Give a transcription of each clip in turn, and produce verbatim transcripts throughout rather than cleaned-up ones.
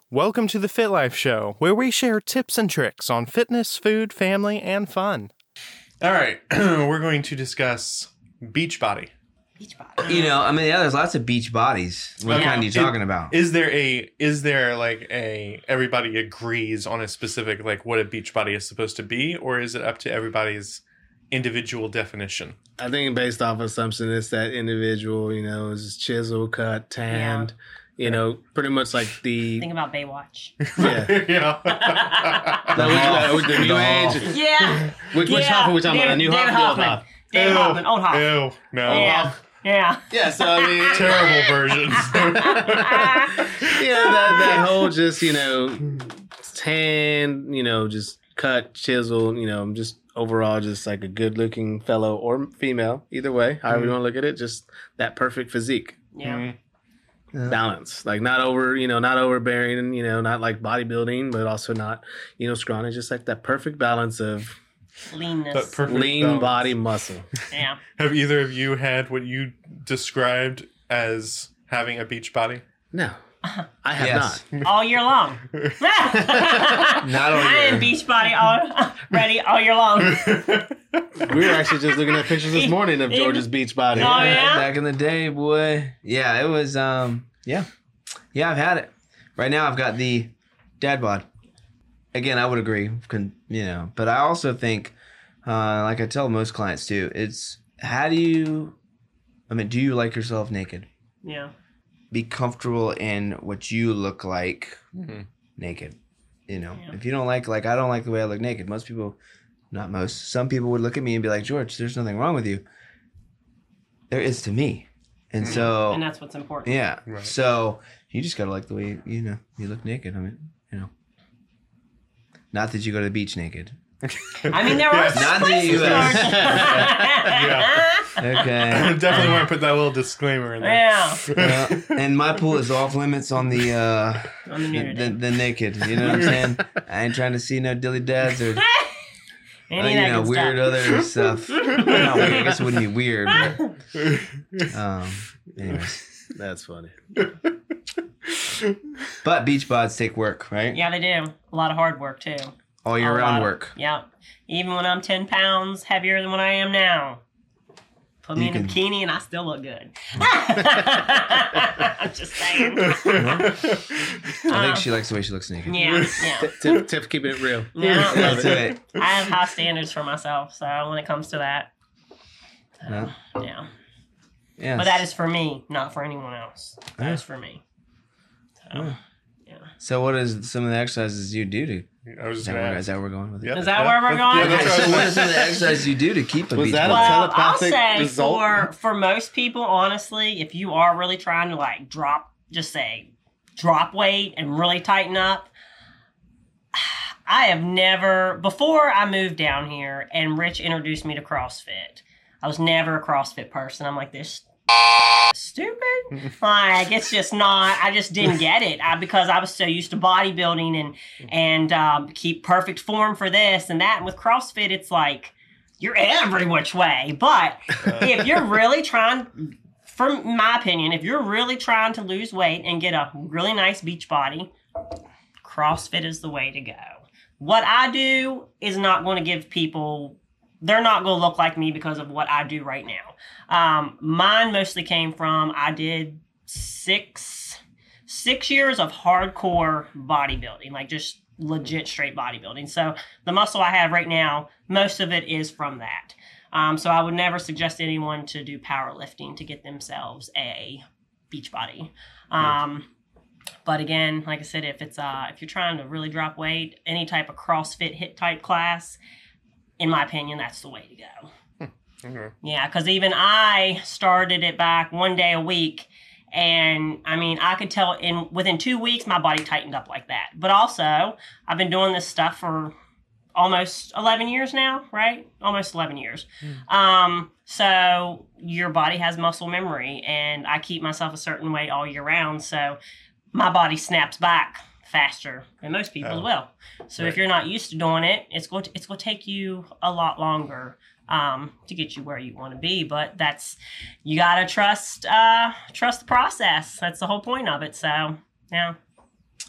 Welcome to the Fit Life Show, where we share tips and tricks on fitness, food, family, and fun. All right, we're going to discuss Beachbody. Beachbody. You know, I mean, yeah, there's lots of beach bodies. What yeah. kind are you talking it, about? Is there a, is there like a, everybody agrees on a specific, like what a beach body is supposed to be, or is it up to everybody's individual definition? I think based off assumption, it's that individual, you know, is chisel, cut, tanned. Yeah. You know, pretty much like the... Think about Baywatch. Yeah. yeah. the, which, uh, the new age. Yeah. Which, which yeah. Hoff are we talking David, about? The new David Hoff? Hoffman. David Hoffman. Old Hoff. Ew. No. Yeah. Yeah. Yeah, so I mean... Terrible versions. yeah, that, that whole just, you know, tan, you know, just cut, chisel, you know, just overall just like a good-looking fellow or female, either way, however mm. you want to look at it, just that perfect physique. Yeah. Mm. Yeah. Balance, like not over, you know, not overbearing, and you know, not like bodybuilding, but also not, you know, scrawny. Just like that perfect balance of leanness, lean balance. Body muscle. Yeah. Have either of you had what you described as having a beach body? No, I have yes. not. All year long. Not all year. I am beach body all ready all year long. We were actually just looking at pictures this morning of George's beach body. Oh, yeah? Back in the day, boy. Yeah, it was, um, yeah. Yeah, I've had it. Right now, I've got the dad bod. Again, I would agree, con- you know, but I also think, uh, like I tell most clients too, it's how do you, I mean, do you like yourself naked? Yeah. Be comfortable in what you look like mm-hmm. naked. You know, yeah. if you don't like, like, I don't like the way I look naked. Most people, not most, some people would look at me and be like, George, there's nothing wrong with you. There is to me. And so. And that's what's important. Yeah. Right. So you just got to like the way, you know, you look naked. I mean, you know. Not that you go to the beach naked. I mean, there are yeah. Not the U S yeah. Okay. Definitely want to put that little disclaimer in there. Yeah. Uh, and my pool is off limits on the uh on the, the, the, the naked. You know what I'm saying? I ain't trying to see no dilly dads or Any uh, you know weird stuff. other stuff. Not weird. I guess it wouldn't be weird. But, um. Anyways, that's funny. But beach bods take work, right? Yeah, they do. A lot of hard work too. All year round work. Yeah. Even when I'm ten pounds heavier than what I am now. Put me you in can... a bikini and I still look good. I'm just saying. I think um, she likes the way she looks naked. Yeah, yeah. Tiff, Tiff keeping it real. Yeah. That's it. I have high standards for myself, so when it comes to that. So, no. Yeah. Yes. But that is for me, not for anyone else. That yeah. is for me. So, yeah. yeah. So what is some of the exercises you do to I was is, that where, is that where we're going with it? Yep. Is that where we're going? Yeah, so what are some of the exercises you do to keep a Was beach that body? a Well, telepathic I'll say result? for for most people, honestly, if you are really trying to like drop, just say drop weight and really tighten up, I have never, before I moved down here and Rich introduced me to CrossFit, I was never a CrossFit person. I'm like, this stupid. Like, it's just not, I just didn't get it I, because I was so used to bodybuilding and, and um, keep perfect form for this and that. And with CrossFit, it's like, you're every which way. But if you're really trying, from my opinion, if you're really trying to lose weight and get a really nice beach body, CrossFit is the way to go. What I do is not going to give people, they're not going to look like me because of what I do right now. Um, mine mostly came from, I did six, six years of hardcore bodybuilding, like just legit straight bodybuilding. So the muscle I have right now, most of it is from that. Um, so I would never suggest anyone to do powerlifting to get themselves a beach body. Um, but again, like I said, if it's, uh, if you're trying to really drop weight, any type of CrossFit hit type class, in my opinion, that's the way to go. Okay. Yeah, because even I started it back one day a week, and I mean, I could tell in within two weeks my body tightened up like that. But also, I've been doing this stuff for almost eleven years now, right? Almost eleven years. Mm. Um, so your body has muscle memory, and I keep myself a certain weight all year round, so my body snaps back faster than most people oh. will. So right. if you're not used to doing it, it's going to, it's going to take you a lot longer um, to get you where you want to be. But that's, you got to trust, uh, trust the process. That's the whole point of it. So, yeah.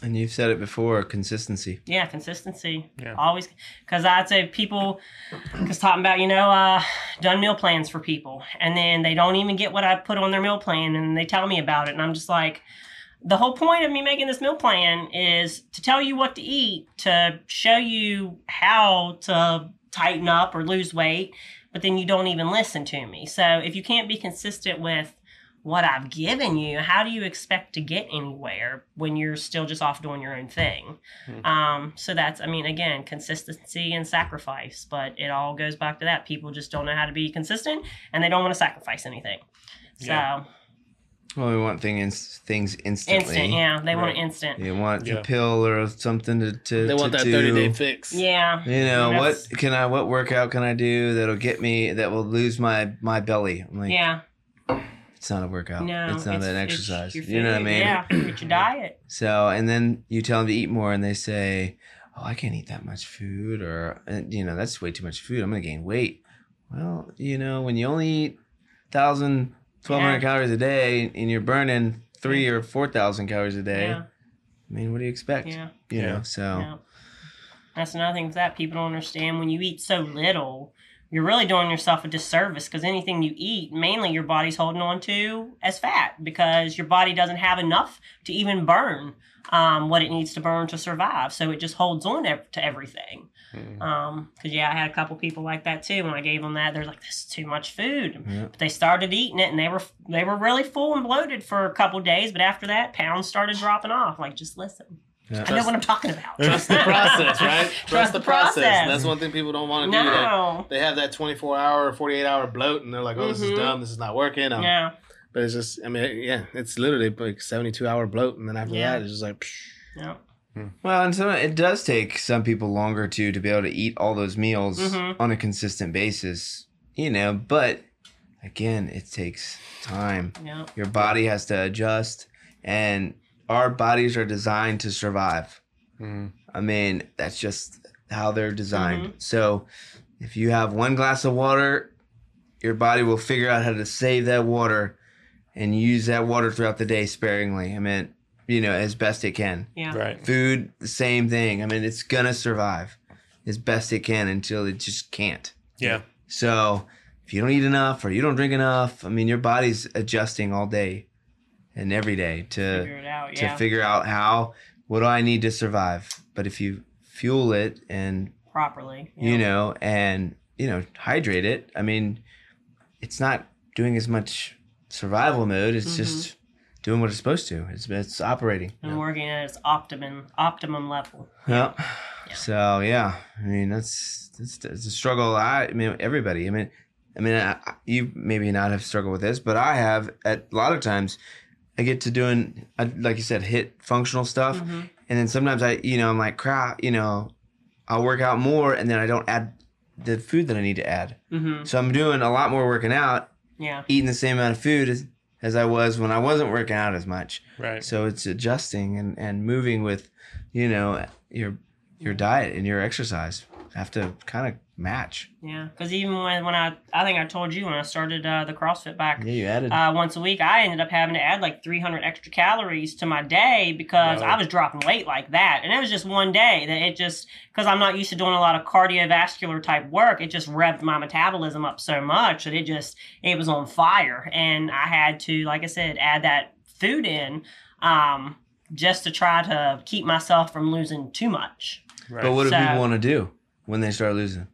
And you've said it before, consistency. Yeah, consistency. Yeah. Always, because I'd say people, because talking about, you know, uh, done meal plans for people, and then they don't even get what I put on their meal plan, and they tell me about it, and I'm just like, the whole point of me making this meal plan is to tell you what to eat, to show you how to tighten up or lose weight, but then you don't even listen to me. So if you can't be consistent with what I've given you, how do you expect to get anywhere when you're still just off doing your own thing? Hmm. Um, so that's, I mean, again, consistency and sacrifice, but it all goes back to that. People just don't know how to be consistent, and they don't want to sacrifice anything. So Yeah. Well, we want things things instantly. instant, yeah, they want Right. it instant. You want Yeah. a pill or something to to They want to that do. thirty day fix. Yeah. You know That's- what can I what workout can I do that'll get me that will lose my my belly? I'm like, Yeah. it's not a workout. No, it's not an it's exercise. your You know what I food. mean? Yeah, it's your diet. So, and then you tell them to eat more, and they say, "Oh, I can't eat that much food," or and, you know, that's way too much food. I'm gonna gain weight. Well, you know, when you only eat thousand, twelve hundred Yeah. calories a day, and you're burning three or four thousand calories a day, Yeah. I mean, what do you expect? Yeah. You Yeah. know, so Yeah. That's another thing with that. People don't understand when you eat so little, you're really doing yourself a disservice, because anything you eat, mainly your body's holding on to as fat, because your body doesn't have enough to even burn um, what it needs to burn to survive. So it just holds on ev- to everything. Mhm. Um, cause yeah, I had a couple people like that too. When I gave them that, they're like, "This is too much food." Yeah. But they started eating it, and they were they were really full and bloated for a couple days. But after that, pounds started dropping off. Like, just listen. Yeah. I know what I'm talking about. Trust the process, right? Trust, the the process. process. That's one thing people don't want to do. That No. they have that twenty-four hour, forty-eight hour bloat, and they're like, "Oh, this is Mhm. dumb. This is not working." Um, Yeah. But it's just, I mean, yeah, it's literally like seventy-two hour bloat, and then after Yeah. that, it's just like, psh. Yeah. Well, and so it does take some people longer too to be able to eat all those meals Mhm. on a consistent basis, you know. But again, it takes time. Yeah. Your body has to adjust, and our bodies are designed to survive. Mhm. I mean, that's just how they're designed. So, if you have one glass of water, your body will figure out how to save that water and use that water throughout the day sparingly. I mean, you know, as best it can. Yeah. Right. Food, the same thing. I mean, it's gonna survive as best it can until it just can't. Yeah. So if you don't eat enough or you don't drink enough, I mean, your body's adjusting all day and every day to Figure it out. to Yeah. figure out how what do I need to survive. But if you fuel it and Properly. you Yeah. know and you know hydrate it, I mean, it's not doing as much survival mode. It's Mhm. just doing what it's supposed to. It's it's operating. And working at its optimum optimum level. Yeah. Yeah. So yeah, I mean that's that's it's a struggle. I, I mean everybody. I mean, I mean I, I- you maybe not have struggled with this, but I have. At a lot of times, I get to doing I, like you said, hit functional stuff, Mhm. and then sometimes I, you know, I'm like crap. You know, I'll work out more, and then I don't add the food that I need to add. Mhm. So I'm doing a lot more working out, Yeah. eating the same amount of food as, as I was when I wasn't working out as much. Right. So it's adjusting and, and moving with, you know, your your diet and your exercise have to kind of match. Yeah. Because even when when I I think I told you when I started uh, the CrossFit back. Yeah, you added. Uh, once a week, I ended up having to add like three hundred extra calories to my day because Wow. I was dropping weight like that. And it was just one day that it just, because I'm not used to doing a lot of cardiovascular type work, it just revved my metabolism up so much that it just, it was on fire. And I had to, like I said, add that food in um, just to try to keep myself from losing too much. Right. but what do So- people want to do when they start losing?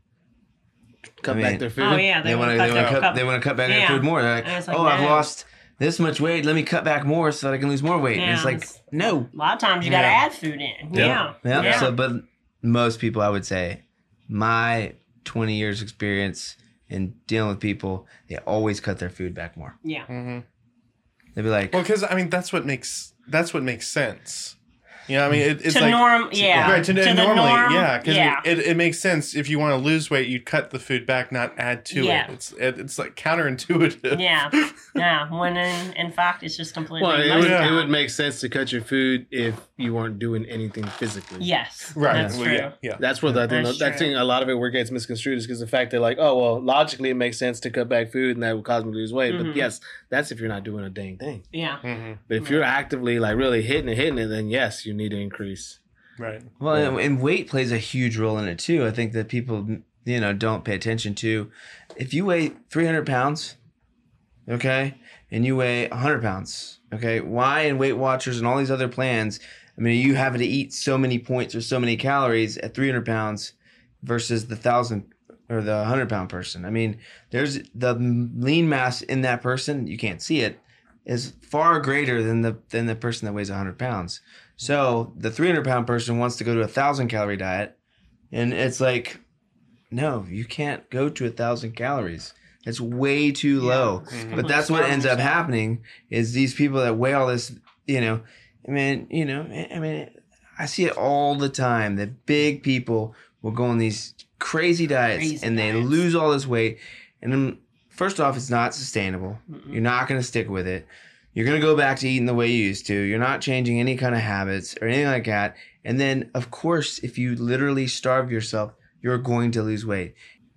cut I mean- back their food. Oh, yeah. They, want wanna to. cut They want their- to cut. cut- They want to cut back Yeah. their food more. They're like, And it's like, oh, I've no. lost this much weight. Let me cut back more so that I can lose more weight. And it's Yeah, like, it's- no. A lot of times you got to Yeah. add food in. Yeah. Yeah. Yeah. So, but most people, I would say, my twenty years experience in dealing with people, they always cut their food back more. Yeah. Mhm. They'd be like, Well, because I mean that's what makes that's what makes sense. You know, I mean it, it's to like norm, yeah. right to, to the normally, norm, yeah, because yeah. it, it makes sense if you want to lose weight, you cut the food back, not add to Yeah. it. It's it, it's like counterintuitive. Yeah, yeah. When in, in fact, it's just completely. Well, it most would, of the it time. would make sense to cut your food if you weren't doing anything physically. Yes, Right. That's Well, true. yeah. Yeah. That's where the, I think That's that true. thing a lot of it where it gets misconstrued is because the fact that like, oh well, logically it makes sense to cut back food and that would cause me to lose weight. Mhm. But yes, that's if you're not doing a dang thing. Yeah, hmm But if you're actively like really hitting it, hitting it, then yes, you need to increase. Right. Well, Yeah. and, and weight plays a huge role in it too. I think that people, you know, don't pay attention to. If you weigh three hundred pounds, okay, and you weigh one hundred pounds, okay, why in Weight Watchers and all these other plans, I mean, you having to eat so many points or so many calories at three hundred pounds versus the one thousand or the one hundred pound person. I mean, there's the lean mass in that person, you can't see it, is far greater than the than the person that weighs one hundred pounds. So the three hundred pound person wants to go to a one thousand calorie diet, and it's like, no, you can't go to one thousand calories. It's way too Yeah. low. Mhm. But that's what ends up happening is these people that weigh all this, you know, I mean, you know, I mean, I see it all the time that big people will go on these crazy diets Crazy and they diets. lose all this weight. And then, first off, it's not sustainable. Mm-mm. You're not going to stick with it. You're going to go back to eating the way you used to. You're not changing any kind of habits or anything like that. And then, of course, if you literally starve yourself, you're going to lose weight.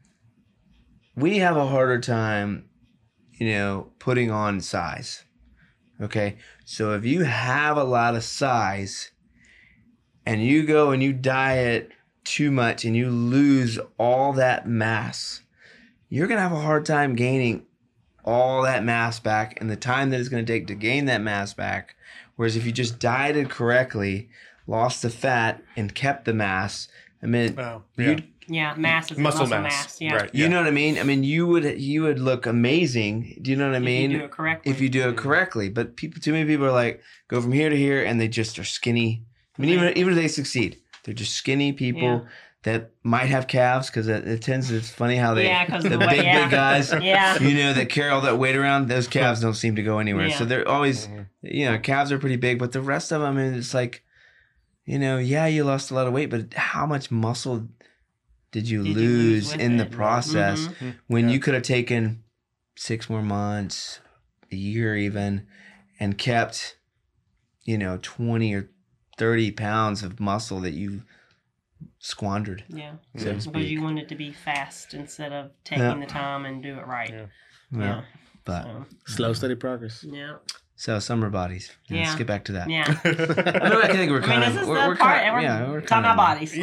We have a harder time, you know, putting on size. Okay. So if you have a lot of size and you go and you diet too much and you lose all that mass, you're going to have a hard time gaining all that mass back and the time that it's going to take to gain that mass back. Whereas if you just dieted correctly, lost the fat and kept the mass, I mean, Oh, yeah. you'd Yeah, mass is Muscle, muscle mass. mass. Yeah. Right. You yeah. know what I mean? I mean, you would you would look amazing. Do you know what I If mean? you do it correctly. If you do it correctly. But people, too many people are like go from here to here, and they just are skinny. I mean, even even if they succeed, they're just skinny people Yeah. that might have calves because it, it tends. It's funny how they Yeah, 'cause the the big way- yeah. big guys, Yeah. you know, that carry all that weight around. Those calves don't seem to go anywhere. Yeah. So they're always, Mhm. you know, calves are pretty big, but the rest of them, I mean, it's like, you know, yeah, you lost a lot of weight, but how much muscle did you, Did you lose, lose with in the it? process Mhm. when Yeah. you could have taken six more months, a year even, and kept, you know, twenty or thirty pounds of muscle that you squandered, Yeah. so to Because speak. you want it to be fast instead of taking Yeah. the time and do it right. Yeah. Well, Yeah. But So, Slow, steady progress. yeah. so summer bodies. Yeah, Let's Yeah. get back to that. Yeah. I, mean, I think we're I kind mean, of this is we're, the we're part. kind, we're yeah, we're talking kind about of bodies.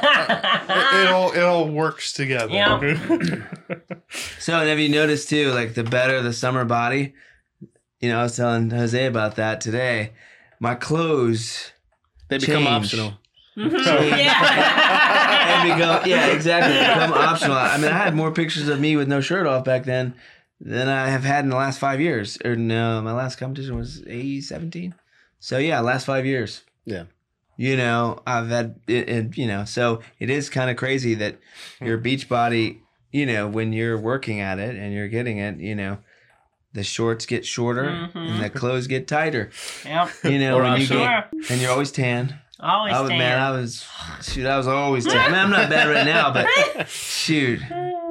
Yeah. it all it all works together. Yeah. So, and have you noticed too, like the better the summer body? You know, I was telling Jose about that today. My clothes They become Change. optional. Mhm. Change. Yeah. and become, yeah, exactly, become optional. I mean, I had more pictures of me with no shirt off back then than I have had in the last five years. Or no, my last competition was A seventeen. So yeah, last five years. Yeah. You know, I've had it, it you know, so it is kind of crazy that your beach body, you know, when you're working at it and you're getting it, you know, the shorts get shorter Mhm. and the clothes get tighter. Yep. You know, Or when you optional. get, Sure. and you're always tan. Always I was, tan. man, I was, shoot, I was always tan. I mean, I'm not bad right now, but shoot,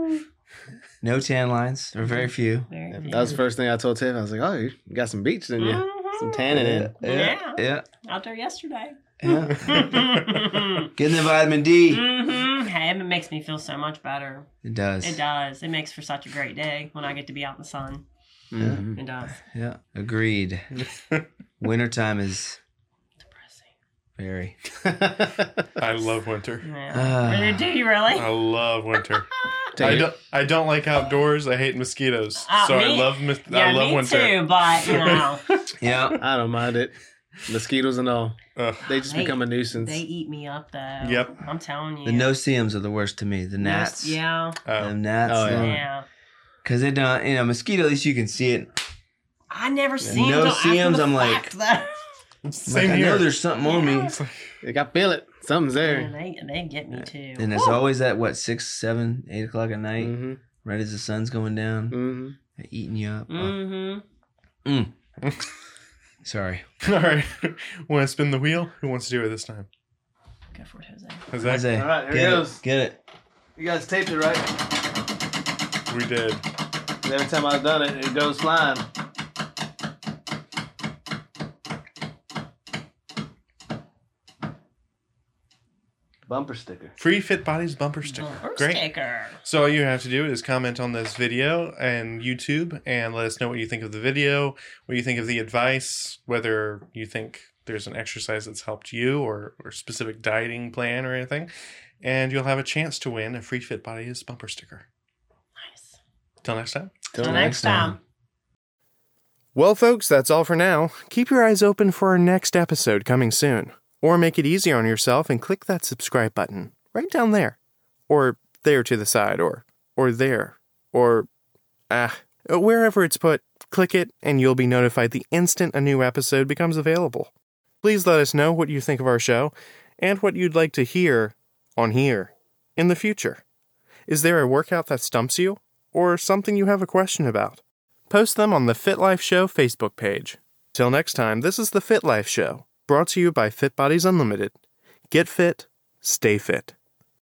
no tan lines or very few. Very That good. was the first thing I told Tiff. I was like, "Oh, you got some beach in you, Mhm. some tanning in." Yeah, yeah, Out there yesterday. yeah. mm-hmm. Getting the vitamin D. Hey, it makes me feel so much better. It does. It does. It makes for such a great day when I get to be out in the sun. Mhm. It does. Yeah, agreed. Wintertime is Depressing. very. I love winter. Yeah. Ah. Really, do you really? I love winter. Take I it. don't. I don't like outdoors. I hate mosquitoes. Uh, so I me- love. Mos- yeah, I love me winter. too. But you know, Yeah. I don't mind it. Mosquitoes and all. Ugh. They just They- become a nuisance. they eat me up though. Yep. I'm telling you. The no-see-ums are the worst to me. The gnats. Yeah. Oh. The gnats. Oh, yeah. Yeah. Because they don't, you know, mosquito, at least you can see it. I never seen No them till C Ms, after the I'm like- fact, though. It's I'm Same like, I here. know there's something on me. It's like- Like, I feel it. Something's Yeah, there. they they get me too. And it's Woo. always at, what, six, seven, eight o'clock at night, Mm-hmm. right as the sun's going down, Mm-hmm. they're eating you up. Oh, Mm-hmm. mm. Sorry. All right. Want to spin the wheel? Who wants to do it this time? Go for it, Jose. Is that Jose, All right, here get it goes. Get it. You guys taped it, right? we did? Every time I've done it, it goes flying. Bumper sticker. Free Fit Bodies bumper sticker. Bumper Great. sticker. So all you have to do is comment on this video and YouTube and let us know what you think of the video, what you think of the advice, whether you think there's an exercise that's helped you or, or specific dieting plan or anything. And you'll have a chance to win a free Fit Bodies bumper sticker. Nice. Till next time. Till next time. Well, folks, that's all for now. Keep your eyes open for our next episode coming soon. Or make it easier on yourself and click that subscribe button right down there. Or there to the side, or or there, or ah, wherever it's put, click it and you'll be notified the instant a new episode becomes available. Please let us know what you think of our show and what you'd like to hear on here in the future. Is there a workout that stumps you or something you have a question about? Post them on the Fit Life Show Facebook page. Till next time, this is the Fit Life Show, brought to you by Fit Bodies Unlimited. Get fit, stay fit.